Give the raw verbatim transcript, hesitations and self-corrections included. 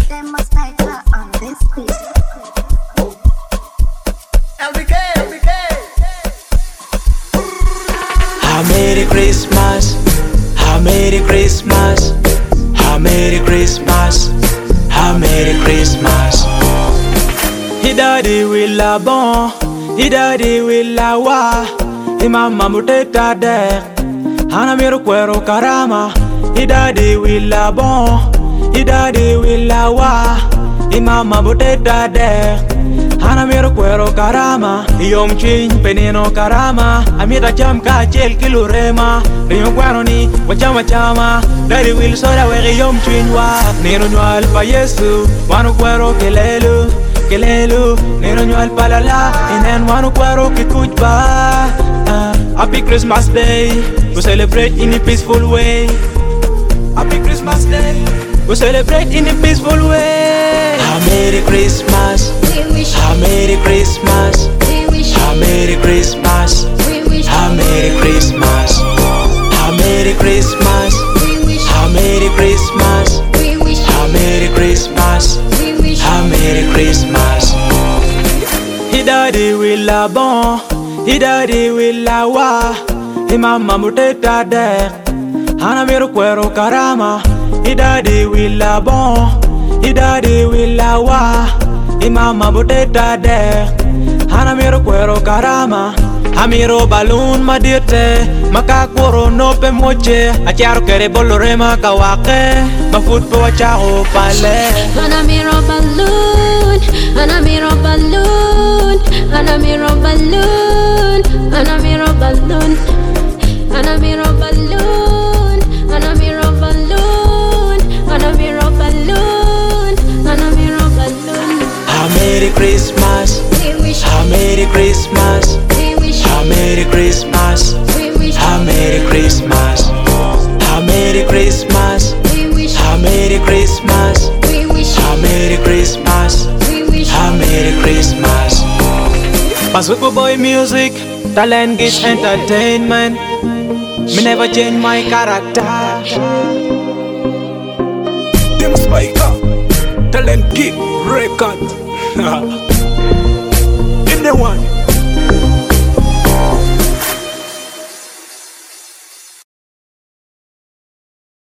Them must like her on this quiz. L B K, L B K. A Merry Christmas, a Merry Christmas, a Merry Christmas, a Merry Christmas. Idadi wila bon, idadi wila wa, imama muteta der, hana miru kwero karama. Idadi wila bon, idadi wila wa, imama muteta der, hana miru kwero karama. Yom chin penino karama, amita cham ka chel kilurema. Rinyo kwano ni wachama chama, dari wil soda wegi yom chin wa. Nino nyual pa Yesu, wanu kwero kelelu. Kelelu, nino nyual palala, inen wanu kwaro kikujba. uh, Happy Christmas Day, we celebrate in a peaceful way. Happy Christmas Day, we celebrate in a peaceful way. A Merry Christmas, We wish a Merry Christmas, we wish a Merry Christmas, we wish a Merry Christmas, a Merry Christmas, we wish a Merry Christmas, we wish a Merry Christmas, we wish a Merry Christmas. Idadi wila bon, idadi wila wa, imama muteta der, hana miru kwero karama. Idadi wila bon, idadi wila wa, imama muteta der, hana miru kwero karama. Amiro balloon madite, makakuro nope moche, acharo kere bolore makawake, mafutpo acharo pale. Anamiro balloon, Anamiro balloon, Anamiro balloon, Anamiro balloon, Anamiro balloon, Anamiro balloon, Anamiro balloon, Anamiro balloon. A Merry Christmas, We wish a Merry Christmas, we wish a Merry Christmas, we wish a Merry Christmas, a Merry Christmas, we wish a Merry Christmas, we wish a Merry Christmas, we wish a Merry Christmas. Pasuko Boy Music, Talent Gate Entertainment. Me never change my character. Them Spiker, Talent Gate Record. Anyone.